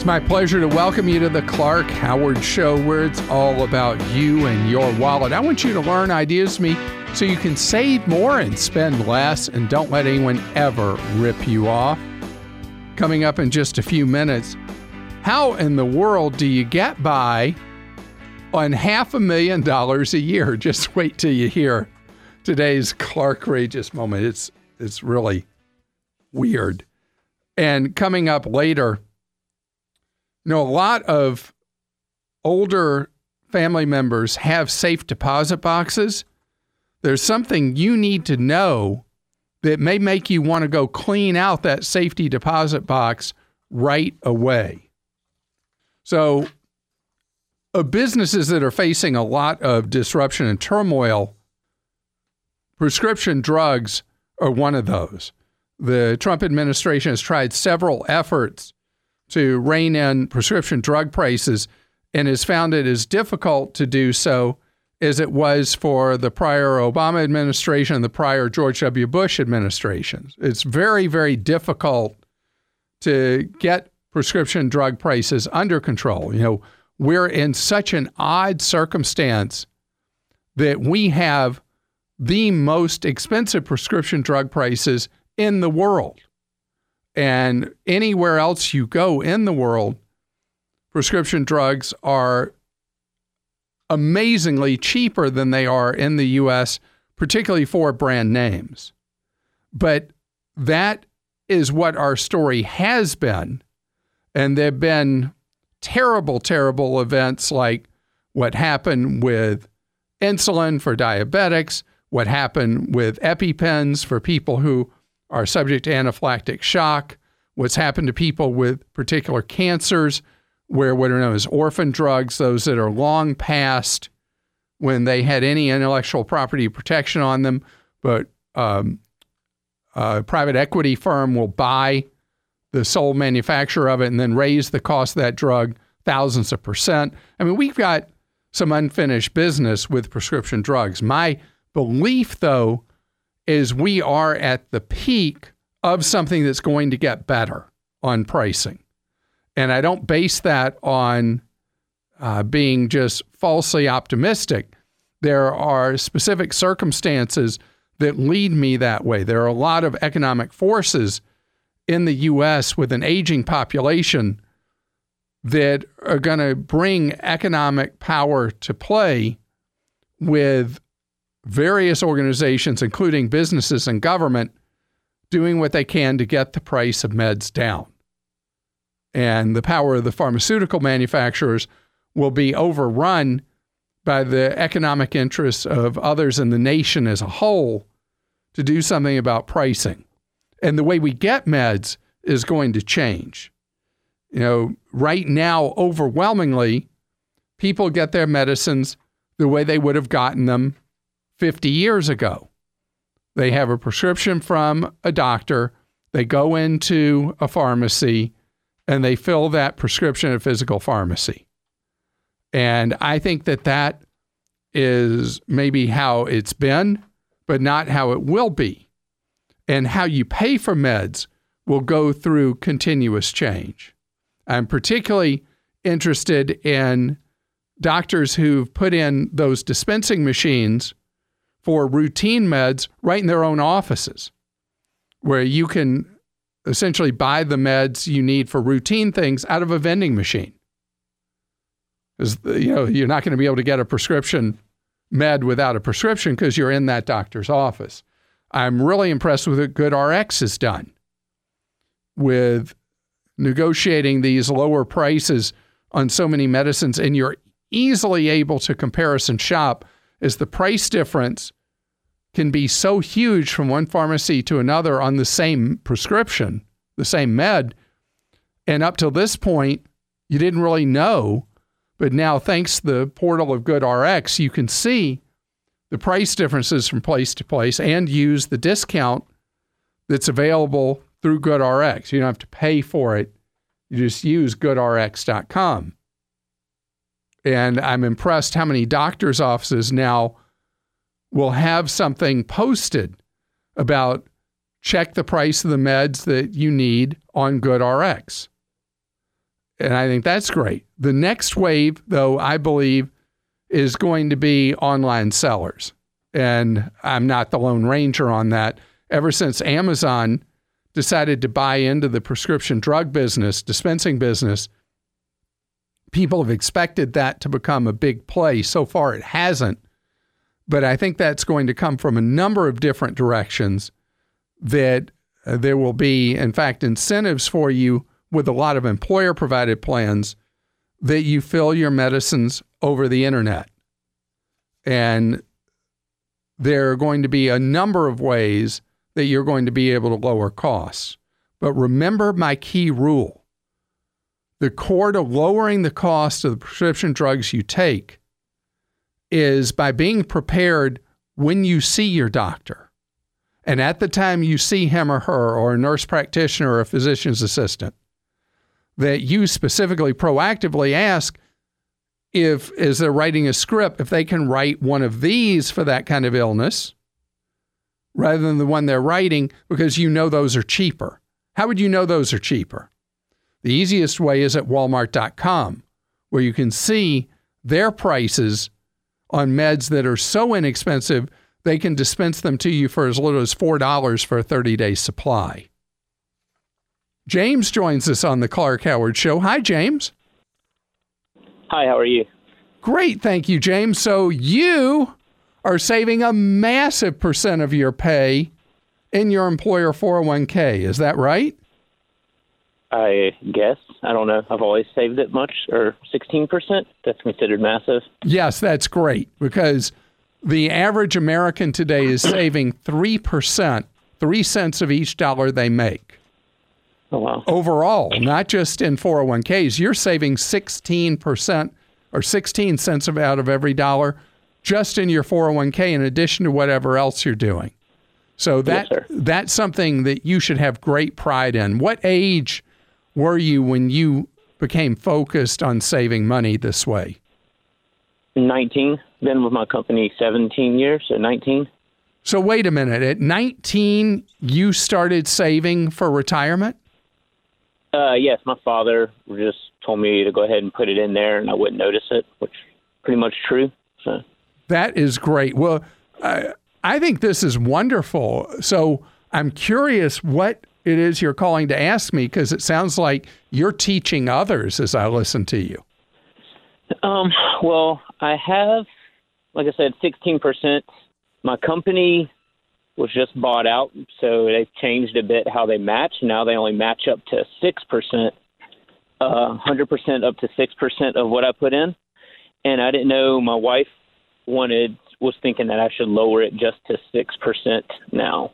It's my pleasure to welcome you to the Clark Howard Show, where it's all about you and your wallet. I want you to learn ideas from me so you can save more and spend less, and don't let anyone ever rip you off. Coming up in just a few minutes, how in the world do you get by on $500,000 a year? Just wait till you hear today's Clark-rageous moment. It's really weird. And coming up later, a lot of older family members have safe deposit boxes. There's something you need to know that may make you want to go clean out that safety deposit box right away. So, businesses that are facing a lot of disruption and turmoil, prescription drugs are one of those. The Trump administration has tried several efforts to rein in prescription drug prices and has found it as difficult to do so as it was for the prior Obama administration and the prior George W. Bush administration. It's very, very difficult to get prescription drug prices under control. We're in such an odd circumstance that we have the most expensive prescription drug prices in the world. And anywhere else you go in the world, prescription drugs are amazingly cheaper than they are in the U.S., particularly for brand names. But that is what our story has been. And there have been terrible, terrible events like what happened with insulin for diabetics, what happened with EpiPens for people who are subject to anaphylactic shock, what's happened to people with particular cancers, where what are known as orphan drugs, those that are long past when they had any intellectual property protection on them, but a private equity firm will buy the sole manufacturer of it and then raise the cost of that drug thousands of %. I mean, we've got some unfinished business with prescription drugs. My belief, though, is we are at the peak of something that's going to get better on pricing. And I don't base that on being just falsely optimistic. There are specific circumstances that lead me that way. There are a lot of economic forces in the U.S. with an aging population that are going to bring economic power to play with various organizations, including businesses and government, doing what they can to get the price of meds down. And the power of the pharmaceutical manufacturers will be overrun by the economic interests of others in the nation as a whole to do something about pricing. And the way we get meds is going to change. Right now, overwhelmingly, people get their medicines the way they would have gotten them 50 years ago. They have a prescription from a doctor, they go into a pharmacy, and they fill that prescription at a physical pharmacy. And I think that is maybe how it's been, but not how it will be. And how you pay for meds will go through continuous change. I'm particularly interested in doctors who've put in those dispensing machines for routine meds right in their own offices, where you can essentially buy the meds you need for routine things out of a vending machine. Because, you're not going to be able to get a prescription med without a prescription because you're in that doctor's office. I'm really impressed with what GoodRx has done with negotiating these lower prices on so many medicines, and you're easily able to comparison shop as the price difference can be so huge from one pharmacy to another on the same prescription, the same med. And up till this point, you didn't really know. But now, thanks to the portal of GoodRx, you can see the price differences from place to place and use the discount that's available through GoodRx. You don't have to pay for it. You just use GoodRx.com. And I'm impressed how many doctors' offices now will have something posted about check the price of the meds that you need on GoodRx. And I think that's great. The next wave, though, I believe, is going to be online sellers. And I'm not the Lone Ranger on that. Ever since Amazon decided to buy into the prescription drug business, dispensing business, people have expected that to become a big play. So far, it hasn't. But I think that's going to come from a number of different directions, that there will be, in fact, incentives for you with a lot of employer-provided plans that you fill your medicines over the internet. And there are going to be a number of ways that you're going to be able to lower costs. But remember my key rule. The core to lowering the cost of the prescription drugs you take is by being prepared when you see your doctor. And at the time you see him or her, or a nurse practitioner or a physician's assistant, that you specifically proactively ask if, as they're writing a script, if they can write one of these for that kind of illness rather than the one they're writing, because you know those are cheaper. How would you know those are cheaper? The easiest way is at Walmart.com, where you can see their prices on meds that are so inexpensive, they can dispense them to you for as little as $4 for a 30-day supply. James joins us on the Clark Howard Show. Hi, James. Hi, how are you? Great, thank you, James. So you are saving a massive percent of your pay in your employer 401k. Is that right? I guess. I don't know. I've always saved it much, or 16%. That's considered massive. Yes, that's great, because the average American today is saving 3%, 3 cents of each dollar they make. Oh, wow. Overall, not just in 401ks. You're saving 16% or 16 cents out of every dollar just in your 401k, in addition to whatever else you're doing. So that's something that you should have great pride in. What age were you when you became focused on saving money this way? 19. Been with my company 17 years, so 19. So wait a minute. At 19, you started saving for retirement? Yes, my father just told me to go ahead and put it in there, and I wouldn't notice it, which is pretty much true. So that is great. Well, I think this is wonderful. So I'm curious what it is you're calling to ask me, because it sounds like you're teaching others as I listen to you. Well, I have, like I said, 16%. My company was just bought out, so they've changed a bit how they match. Now they only match up to 6%, 100% up to 6% of what I put in. And I didn't know, my wife was thinking that I should lower it just to 6% now.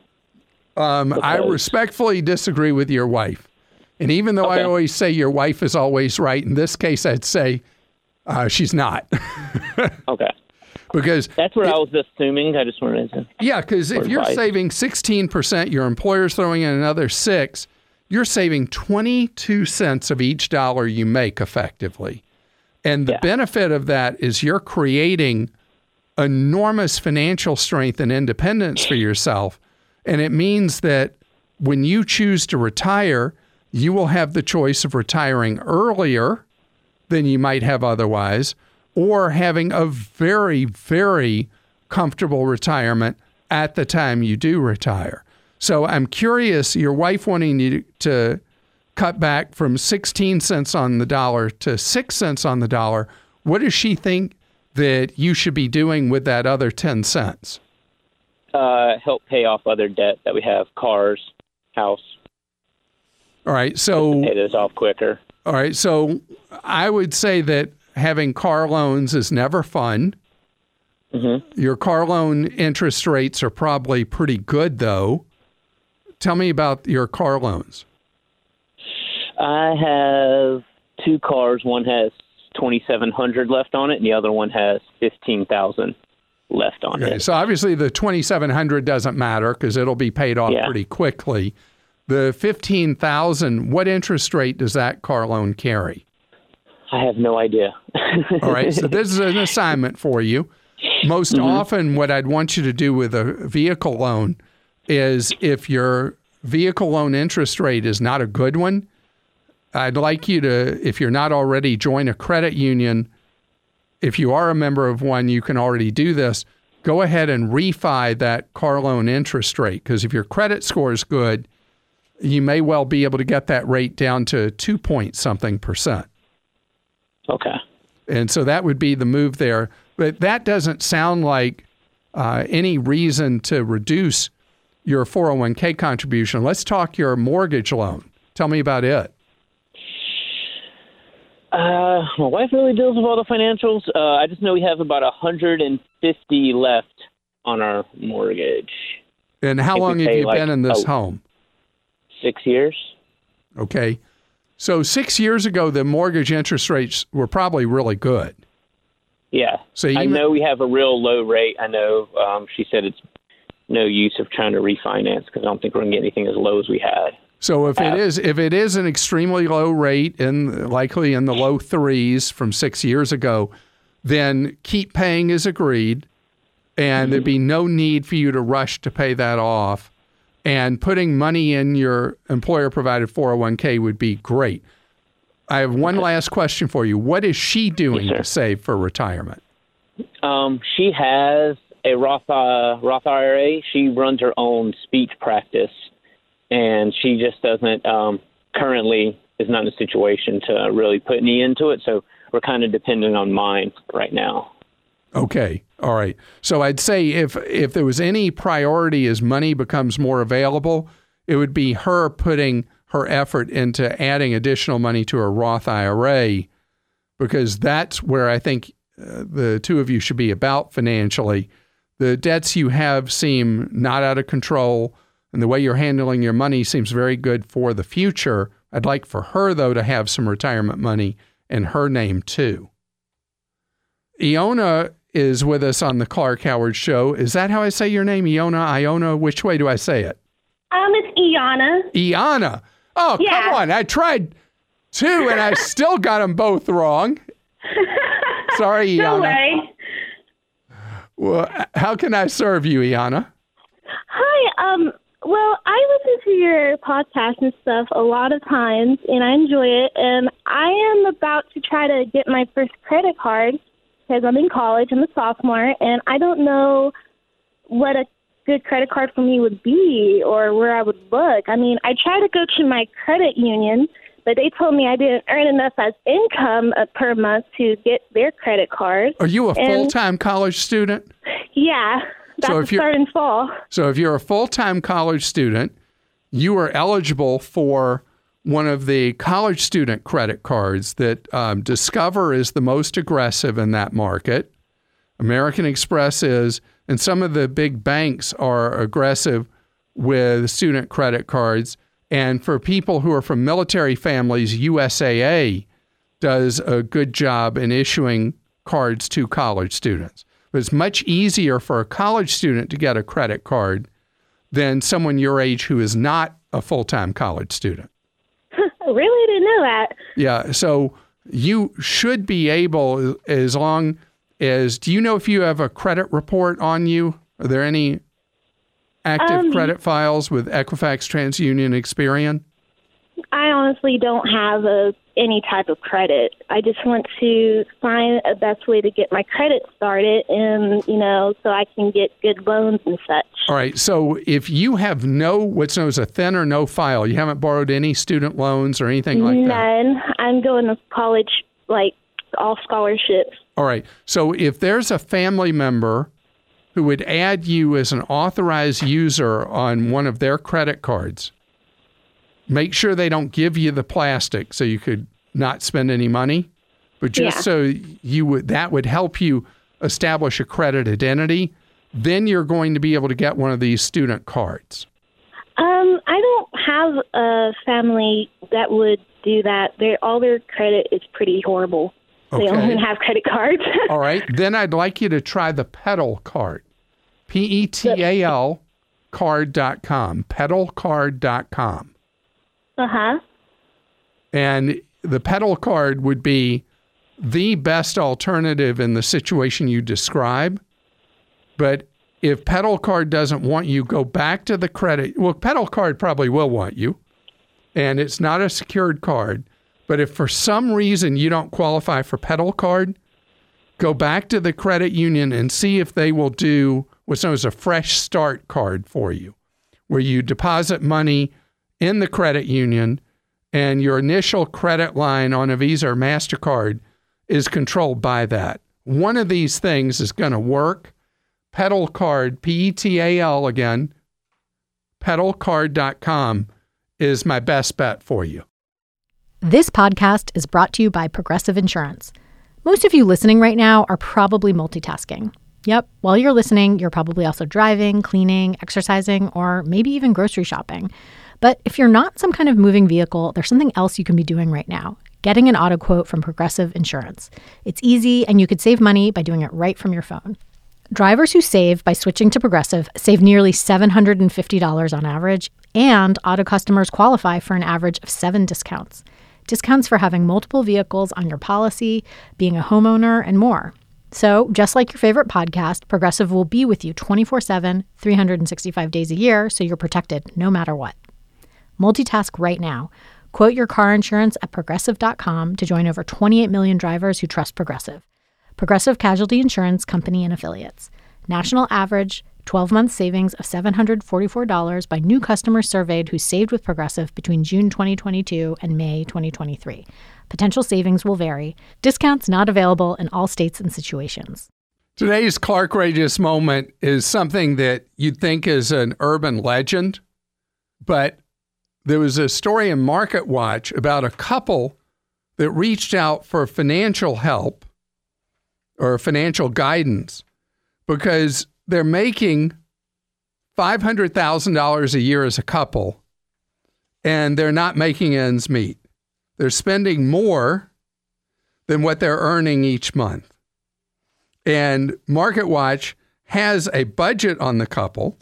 I respectfully disagree with your wife. And even though I always say your wife is always right, in this case, I'd say she's not. Okay. Because that's what I was assuming. I just wanted to. Yeah, because if you're saving 16%, your employer's throwing in another 6%, you're saving 22 cents of each dollar you make effectively. And the benefit of that is you're creating enormous financial strength and independence for yourself. And it means that when you choose to retire, you will have the choice of retiring earlier than you might have otherwise, or having a very, very comfortable retirement at the time you do retire. So I'm curious, your wife wanting you to cut back from 16 cents on the dollar to 6 cents on the dollar, what does she think that you should be doing with that other 10 cents? Help pay off other debt that we have, cars, house. All right, so pay those off quicker. All right, so I would say that having car loans is never fun. Mm-hmm. Your car loan interest rates are probably pretty good, though. Tell me about your car loans. I have 2 cars. One has $2,700 left on it, and the other one has $15,000 left on it. So obviously the $2,700 doesn't matter because it'll be paid off pretty quickly. The $15,000, what interest rate does that car loan carry? I have no idea. All right, so this is an assignment for you. Most often what I'd want you to do with a vehicle loan is, if your vehicle loan interest rate is not a good one, I'd like you to, if you're not already, join a credit union. If you are a member of one, you can already do this. Go ahead and refi that car loan interest rate, because if your credit score is good, you may well be able to get that rate down to 2-point-something%. Okay. And so that would be the move there. But that doesn't sound like any reason to reduce your 401k contribution. Let's talk your mortgage loan. Tell me about it. My wife really deals with all the financials. I just know we have about 150 left on our mortgage. And how long have you been in this home? 6 years. Okay. So 6 years ago, the mortgage interest rates were probably really good. Yeah. So I know we have a real low rate. I know she said it's no use of trying to refinance because I don't think we're going to get anything as low as we had. So if it is an extremely low rate, likely in the low 3s from 6 years ago, then keep paying as agreed, and there'd be no need for you to rush to pay that off. And putting money in your employer-provided 401k would be great. I have one last question for you. What is she doing to save for retirement? She has a Roth IRA. She runs her own speech practice. And she just doesn't currently is not in a situation to really put any into it. So we're kind of dependent on mine right now. Okay. All right. So I'd say if there was any priority as money becomes more available, it would be her putting her effort into adding additional money to her Roth IRA, because that's where I think the two of you should be about financially. The debts you have seem not out of control, and the way you're handling your money seems very good for the future. I'd like for her, though, to have some retirement money in her name, too. Iona is with us on the Clark Howard Show. Is that how I say your name? Iona? Which way do I say it? It's Iana. Iana. Oh, yeah. Come on. I tried 2, and I still got them both wrong. Sorry, Iana. No way. Well, how can I serve you, Iana? Hi, well, I listen to your podcast and stuff a lot of times, and I enjoy it. And I am about to try to get my first credit card because I'm in college. I'm a sophomore, and I don't know what a good credit card for me would be or where I would look. I mean, I tried to go to my credit union, but they told me I didn't earn enough as income per month to get their credit card. Are you a full-time college student? Yeah. That's starting fall. So if you're a full-time college student, you are eligible for one of the college student credit cards that Discover is the most aggressive in that market. American Express is, and some of the big banks are aggressive with student credit cards. And for people who are from military families, USAA does a good job in issuing cards to college students. But it's much easier for a college student to get a credit card than someone your age who is not a full-time college student. I really didn't know that. Yeah, so you should be able, as long as, do you know if you have a credit report on you? Are there any active credit files with Equifax, TransUnion, Experian? I honestly don't have any type of credit. I just want to find a best way to get my credit started and, so I can get good loans and such. All right. So if you have what's known as a thin or no file, you haven't borrowed any student loans or anything like that? None. I'm going to college, like all scholarships. All right. So if there's a family member who would add you as an authorized user on one of their credit cards, make sure they don't give you the plastic so you could not spend any money. But just so that would help you establish a credit identity, then you're going to be able to get one of these student cards. I don't have a family that would do that. All their credit is pretty horrible. Okay. They only have credit cards. All right. Then I'd like you to try the Petal card. PETAL card.com. Petalcard.com. Uh-huh. And the Petal card would be the best alternative in the situation you describe. But if Petal card doesn't want you, go back to the credit. Well, Petal card probably will want you. And it's not a secured card. But if for some reason you don't qualify for Pedal Card, go back to the credit union and see if they will do what's known as a fresh start card for you, where you deposit money in the credit union and your initial credit line on a Visa or MasterCard is controlled by that. One of these things is going to work. Pedal Card, P-E-T-A-L again, pedalcard.com is my best bet for you. This podcast is brought to you by Progressive Insurance. Most of you listening right now are probably multitasking. Yep, while you're listening, you're probably also driving, cleaning, exercising, or maybe even grocery shopping. But if you're not some kind of moving vehicle, there's something else you can be doing right now. Getting an auto quote from Progressive Insurance. It's easy, and you could save money by doing it right from your phone. Drivers who save by switching to Progressive save nearly $750 on average, and auto customers qualify for an average of 7 discounts. Discounts for having multiple vehicles on your policy, being a homeowner, and more. So, just like your favorite podcast, Progressive will be with you 24/7, 365 days a year, so you're protected no matter what. Multitask right now. Quote your car insurance at Progressive.com to join over 28 million drivers who trust Progressive. Progressive Casualty Insurance Company and Affiliates. National average 12-month savings of $744 by new customers surveyed who saved with Progressive between June 2022 and May 2023. Potential savings will vary. Discounts not available in all states and situations. Today's Clarkrageous moment is something that you'd think is an urban legend, but there was a story in MarketWatch about a couple that reached out for financial help or financial guidance because they're making $500,000 a year as a couple, and they're not making ends meet. They're spending more than what they're earning each month. And MarketWatch has a budget on the couple,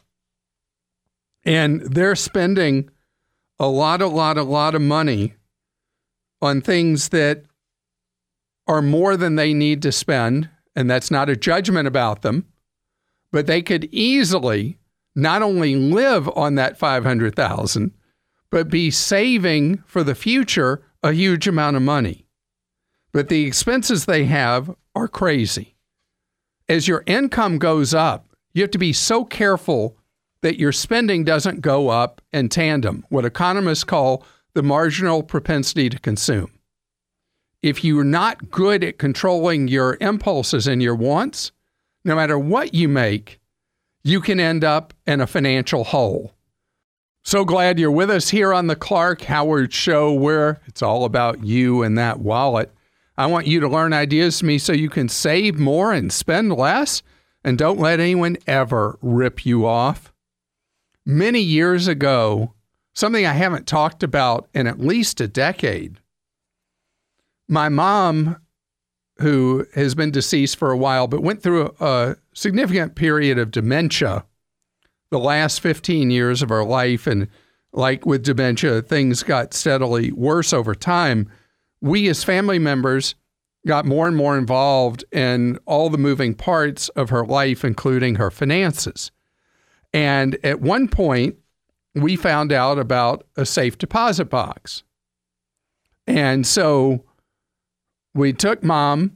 and they're spending a lot of money on things that are more than they need to spend, and that's not a judgment about them. But they could easily not only live on that $500,000, but be saving for the future a huge amount of money. But the expenses they have are crazy. As your income goes up, you have to be so careful that your spending doesn't go up in tandem, what economists call the marginal propensity to consume. If you're not good at controlling your impulses and your wants, no matter what you make, you can end up in a financial hole. So glad you're with us here on the Clark Howard Show, where it's all about you and that wallet. I want you to learn ideas from me so you can save more and spend less, and don't let anyone ever rip you off. Many years ago, something I haven't talked about in at least a decade, my mom, who has been deceased for a while, but went through a significant period of dementia the last 15 years of her life. And like with dementia, things got steadily worse over time. We as family members got more and more involved in all the moving parts of her life, including her finances. And at one point, we found out about a safe deposit box. And so we took Mom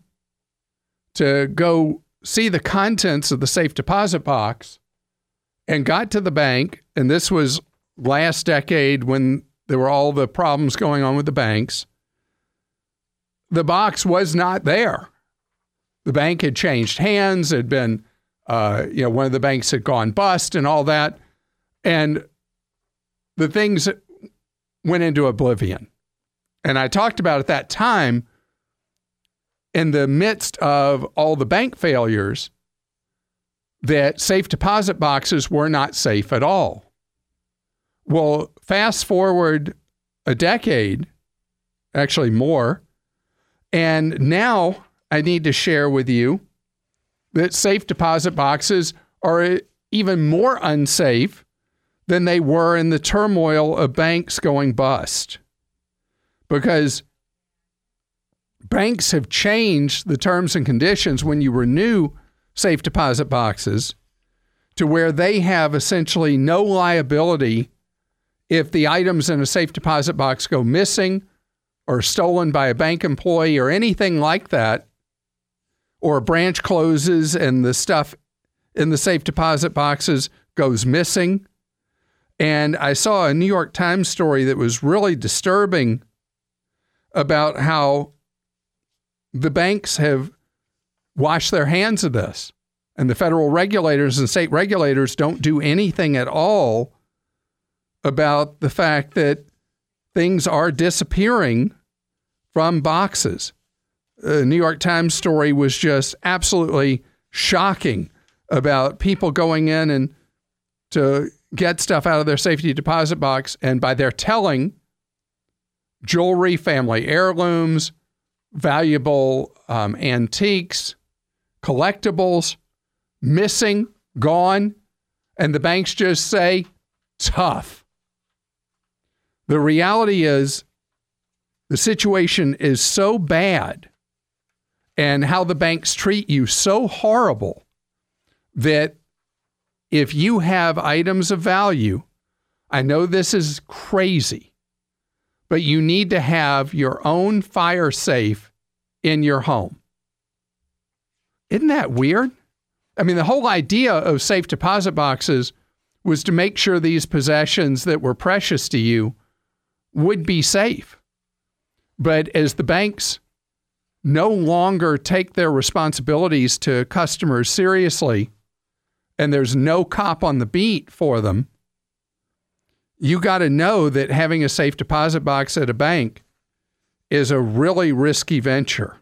to go see the contents of the safe deposit box and got to the bank. And this was last decade when there were all the problems going on with the banks. The box was not there. The bank had changed hands. It had been, one of the banks had gone bust and all that. And the things went into oblivion. And I talked about at that time, in the midst of all the bank failures, that safe deposit boxes were not safe at all. Well, fast forward a decade, actually more, and now I need to share with you that safe deposit boxes are even more unsafe than they were in the turmoil of banks going bust. Because banks have changed the terms and conditions when you renew safe deposit boxes to where they have essentially no liability if the items in a safe deposit box go missing, or stolen by a bank employee or anything like that, or a branch closes and the stuff in the safe deposit boxes goes missing. And I saw a New York Times story that was really disturbing about how the banks have washed their hands of this. And the federal regulators and state regulators don't do anything at all about the fact that things are disappearing from boxes. The New York Times story was just absolutely shocking about people going in and to get stuff out of their safety deposit box, and by their telling, jewelry, family heirlooms, valuable antiques, collectibles, missing, gone, and the banks just say, tough. The reality is the situation is so bad and how the banks treat you so horrible that if you have items of value, I know this is crazy, but you need to have your own fire safe in your home. Isn't that weird? I mean, the whole idea of safe deposit boxes was to make sure these possessions that were precious to you would be safe. But as the banks no longer take their responsibilities to customers seriously, and there's no cop on the beat for them, you got to know that having a safe deposit box at a bank is a really risky venture.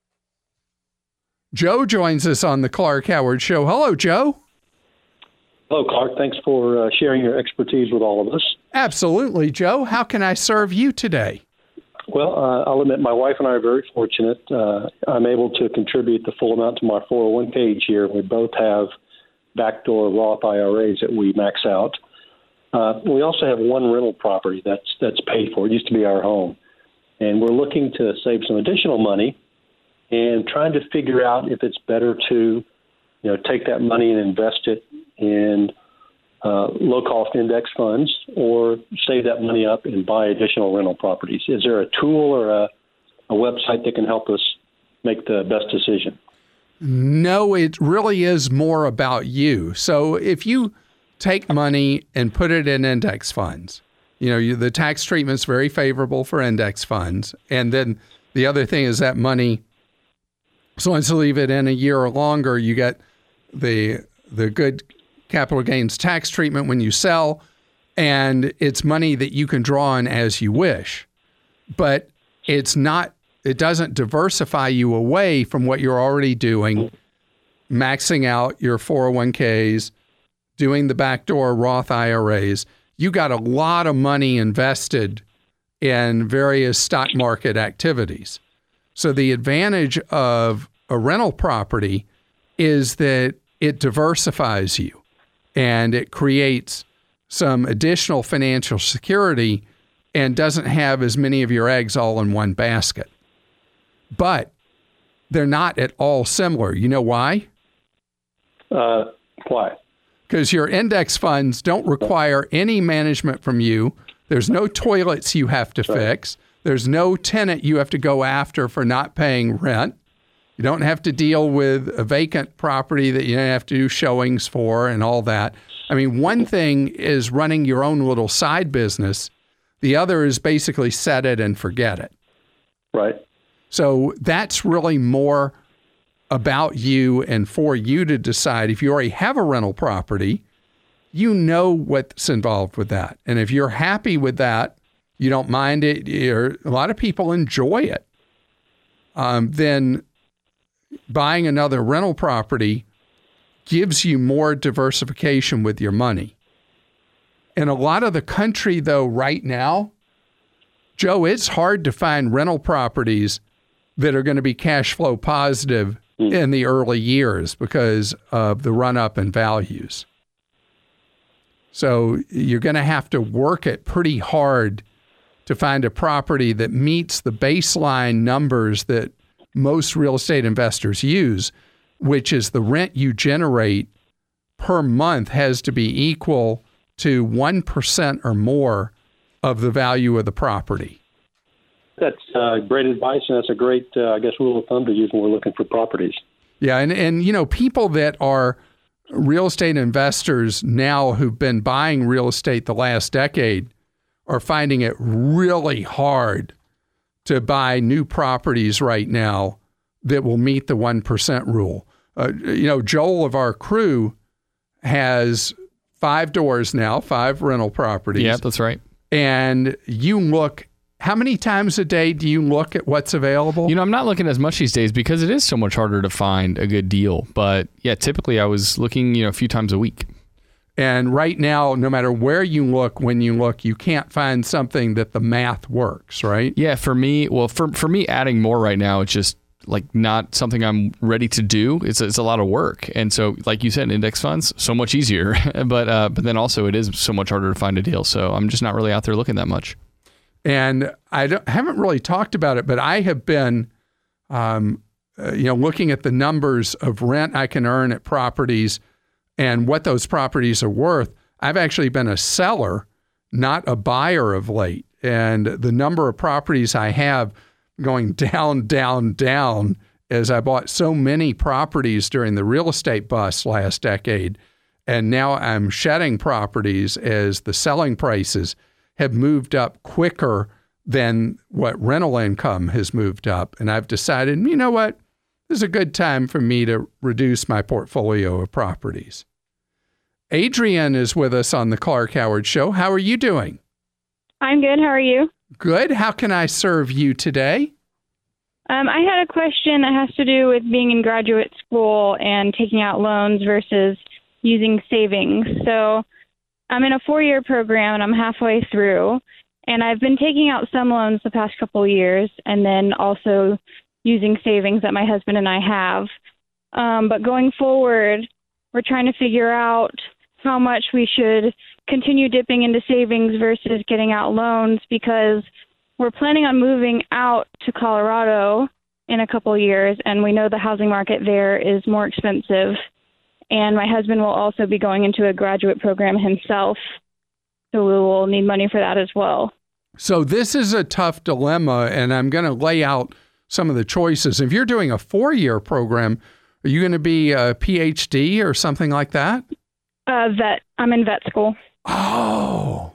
Joe joins us on the Clark Howard Show. Hello, Joe. Hello, Clark. Thanks for sharing your expertise with all of us. Absolutely, Joe. How can I serve you today? Well, I'll admit my wife and I are very fortunate. I'm able to contribute the full amount to my 401k each year. We both have backdoor Roth IRAs that we max out. We also have one rental property that's paid for. It used to be our home. And we're looking to save some additional money and trying to figure out if it's better to, take that money and invest it in low-cost index funds or save that money up and buy additional rental properties. Is there a tool or a website that can help us make the best decision? No, it really is more about you. So if you take money and put it in index funds, the tax treatment's very favorable for index funds. And then the other thing is that money, as long as you leave it in a year or longer, you get the good capital gains tax treatment when you sell, and it's money that you can draw on as you wish. But it doesn't diversify you away from what you're already doing, maxing out your 401ks, doing the backdoor Roth IRAs. You got a lot of money invested in various stock market activities. So the advantage of a rental property is that it diversifies you and it creates some additional financial security and doesn't have as many of your eggs all in one basket. But they're not at all similar. You know why? Why? Because your index funds don't require any management from you. There's no toilets you have to fix. There's no tenant you have to go after for not paying rent. You don't have to deal with a vacant property that you have to do showings for and all that. I mean, one thing is running your own little side business. The other is basically set it and forget it. Right. So that's really more about you and for you to decide. If you already have a rental property, you know what's involved with that. And if you're happy with that, you don't mind it, a lot of people enjoy it, then buying another rental property gives you more diversification with your money. In a lot of the country, though, right now, Joe, it's hard to find rental properties that are going to be cash flow positive in the early years because of the run-up in values. So you're going to have to work it pretty hard to find a property that meets the baseline numbers that most real estate investors use, which is the rent you generate per month has to be equal to 1% or more of the value of the property. That's great advice, and that's a great, rule of thumb to use when we're looking for properties. Yeah, and people that are real estate investors now who've been buying real estate the last decade are finding it really hard to buy new properties right now that will meet the 1% rule. Joel of our crew has 5 doors now, 5 rental properties. Yeah, that's right. And you look, how many times a day do you look at what's available? I'm not looking as much these days because it is so much harder to find a good deal. But yeah, typically I was looking, a few times a week. And right now, no matter where you look, when you look, you can't find something that the math works, right? Yeah, for me, for me, adding more right now, it's just like not something I'm ready to do. It's a lot of work. And so, like you said, index funds, so much easier. but then also it is so much harder to find a deal. So I'm just not really out there looking that much. And I haven't really talked about it, but I have been, looking at the numbers of rent I can earn at properties and what those properties are worth. I've actually been a seller, not a buyer of late. And the number of properties I have going down, down, down as I bought so many properties during the real estate bust last decade. And now I'm shedding properties as the selling prices have moved up quicker than what rental income has moved up. And I've decided, you know what? This is a good time for me to reduce my portfolio of properties. Adrienne is with us on the Clark Howard Show. How are you doing? I'm good. How are you? Good. How can I serve you today? I had a question that has to do with being in graduate school and taking out loans versus using savings. So I'm in a 4-year program and I'm halfway through, and I've been taking out some loans the past couple of years and then also using savings that my husband and I have. But going forward, we're trying to figure out how much we should continue dipping into savings versus getting out loans, because we're planning on moving out to Colorado in a couple of years, and we know the housing market there is more expensive. And my husband will also be going into a graduate program himself, so we will need money for that as well. So this is a tough dilemma, and I'm going to lay out some of the choices. If you're doing a 4-year program, are you going to be a PhD or something like that? Vet. I'm in vet school. Oh,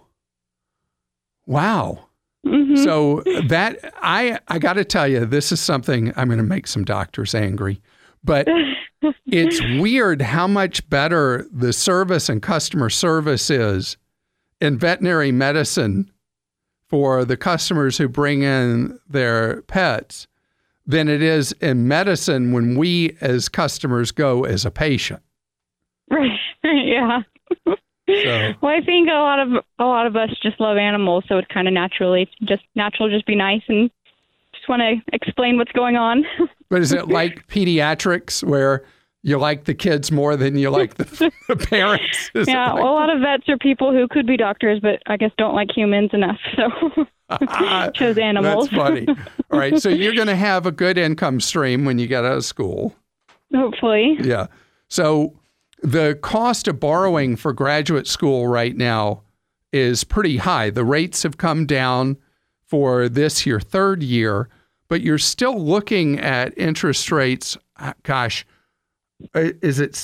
wow. Mm-hmm. So that I got to tell you, this is something I'm going to make some doctors angry, but it's weird how much better the service and customer service is in veterinary medicine for the customers who bring in their pets than it is in medicine when we as customers go as a patient. Right. Yeah. So. Well, I think a lot of us just love animals, so it's kind of natural, just be nice and just want to explain what's going on. But is it like pediatrics where you like the kids more than you like the parents? Yeah, well, a lot of vets are people who could be doctors, but I guess don't like humans enough, so chose animals. That's funny. All right, so you're going to have a good income stream when you get out of school. Hopefully. Yeah. So the cost of borrowing for graduate school right now is pretty high. The rates have come down for this your 3rd year, but you're still looking at interest rates. Gosh, is it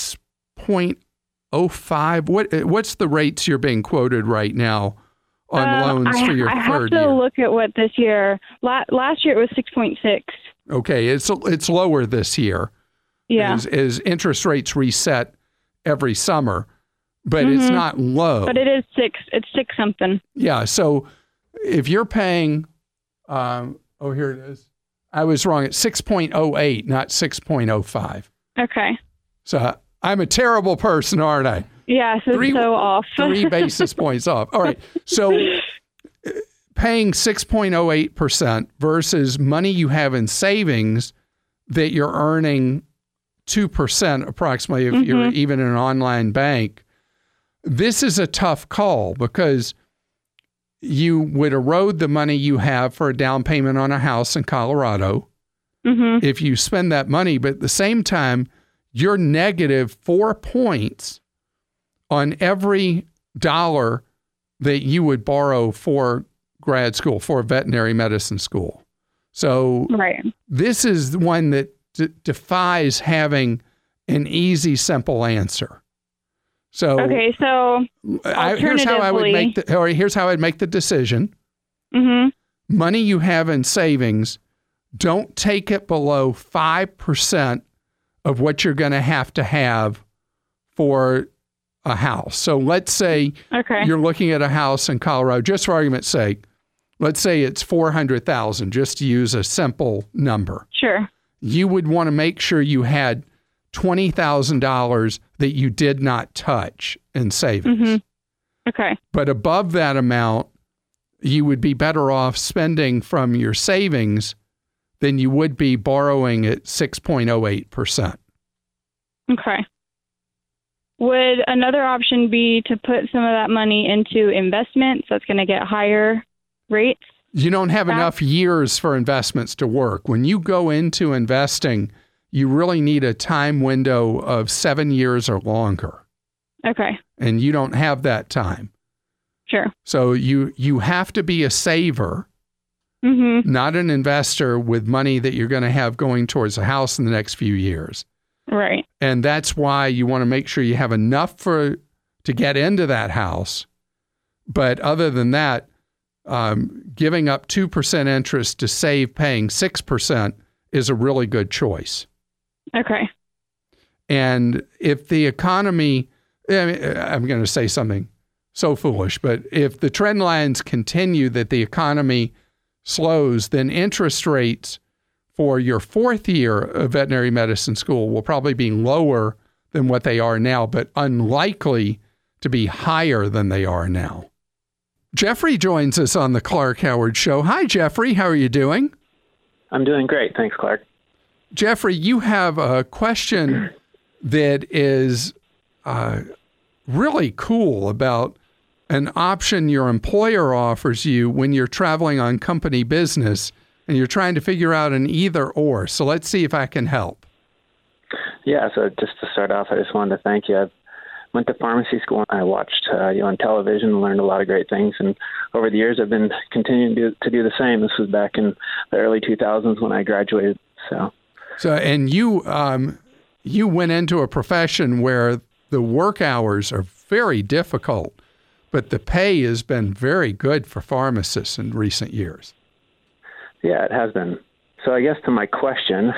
6.05? What's the rates you're being quoted right now on loans for your 3rd year? I have to look at what this year. Last year it was 6.6. Okay, it's lower this year. Yeah. As interest rates reset every summer, but it's not low. But it is 6. It's 6 something. Yeah. So if you're paying, here it is. I was wrong. It's 6.08, not 6.05. Okay. So I'm a terrible person, aren't I? Yeah. So it's so off. 3 basis points off. All right. So paying 6.08% versus money you have in savings that you're earning 2% approximately if you're even in an online bank. This is a tough call because you would erode the money you have for a down payment on a house in Colorado if you spend that money, but at the same time, you're negative 4 points on every dollar that you would borrow for grad school, for veterinary medicine school. So Right. this is the one that defies having an easy, simple answer. So Okay, so here's how I would make here's how I'd make the decision. mhm. Money you have in savings, don't take it below 5% of what you're going to have for a house. So let's say Okay. you're looking at a house in Colorado, just for argument's sake. Let's say it's $400,000, just to use a simple number. Sure. You would want to make sure you had $20,000 that you did not touch in savings. Mhm. Okay. But above that amount, you would be better off spending from your savings than you would be borrowing at 6.08%. Okay. Would another option be to put some of that money into investments that's going to get higher rates? You don't have enough years for investments to work. When you go into investing, you really need a time window of 7 years or longer. Okay. And you don't have that time. Sure. So you have to be a saver, Mhm. not an investor with money that you're going to have going towards a house in the next few years. Right. And that's why you want to make sure you have enough to get into that house. But other than that, giving up 2% interest to save paying 6% is a really good choice. Okay. And if the economy, I'm going to say something so foolish, but if the trend lines continue that the economy slows, then interest rates for your fourth year of veterinary medicine school will probably be lower than what they are now, but unlikely to be higher than they are now. Jeffrey joins us on the Clark Howard Show. Hi, Jeffrey. How are you doing? I'm doing great. Thanks, Clark. Jeffrey, you have a question that is really cool about an option your employer offers you when you're traveling on company business and you're trying to figure out an either or. So let's see if I can help. Yeah, so just to start off, I just wanted to thank you. I went to pharmacy school. I watched you on television and learned a lot of great things. And over the years, I've been continuing to do the same. This was back in the early 2000s when I graduated. So and you went into a profession where the work hours are very difficult, but the pay has been very good for pharmacists in recent years. Yeah, it has been. So I guess to my question,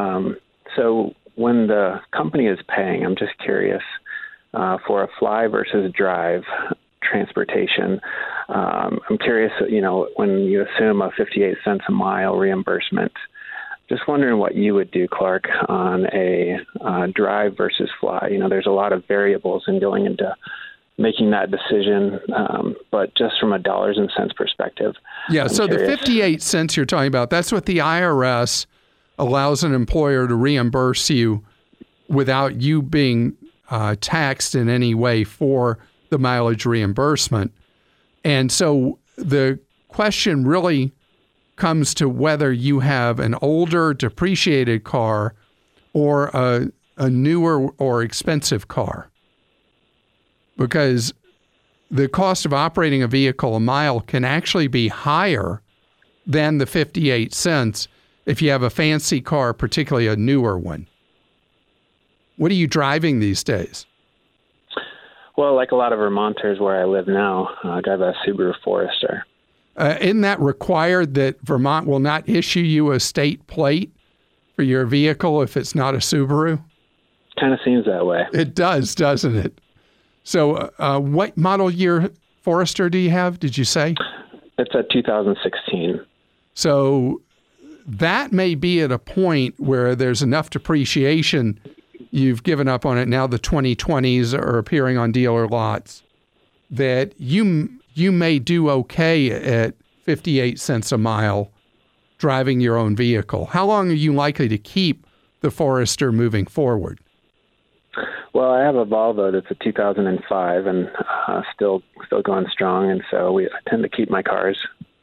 so when the company is paying, I'm just curious, for a fly versus drive transportation, I'm curious, when you assume a 58 cents a mile reimbursement, just wondering what you would do, Clark, on a drive versus fly. There's a lot of variables in going into making that decision, but just from a dollars and cents perspective. Yeah, I'm so curious. the 58 cents you're talking about, that's what the IRS allows an employer to reimburse you without you being taxed in any way for the mileage reimbursement. And so the question really comes to whether you have an older depreciated car or a newer or expensive car. Because the cost of operating a vehicle a mile can actually be higher than the 58 cents if you have a fancy car, particularly a newer one. What are you driving these days? Well, like a lot of Vermonters where I live now, I drive a Subaru Forester. Isn't that required that Vermont will not issue you a state plate for your vehicle if it's not a Subaru? Kind of seems that way. It does, doesn't it? So what model year Forester do you have, did you say? It's a 2016. So that may be at a point where there's enough depreciation, you've given up on it, now the 2020s are appearing on dealer lots, that you may do okay at 58 cents a mile driving your own vehicle. How long are you likely to keep the Forester moving forward? Well, I have a Volvo that's a 2005 and still going strong, and so I tend to keep my cars.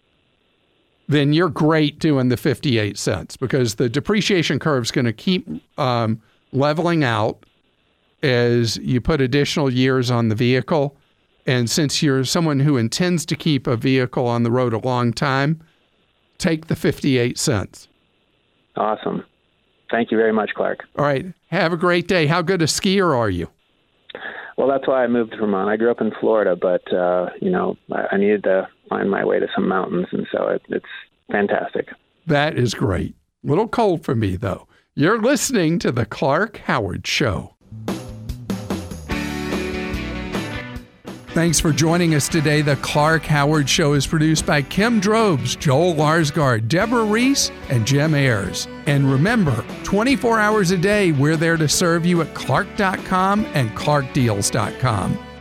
Then you're great doing the 58 cents because the depreciation curve is going to keep leveling out as you put additional years on the vehicle. And since you're someone who intends to keep a vehicle on the road a long time, take the 58 cents. Awesome. Thank you very much, Clark. All right. Have a great day. How good a skier are you? Well, that's why I moved to Vermont. I grew up in Florida, but, I needed to find my way to some mountains, and so it's fantastic. That is great. A little cold for me, though. You're listening to The Clark Howard Show. Thanks for joining us today. The Clark Howard Show is produced by Kim Drobes, Joel Larsgaard, Deborah Reese, and Jim Ayers. And remember, 24 hours a day, we're there to serve you at Clark.com and ClarkDeals.com.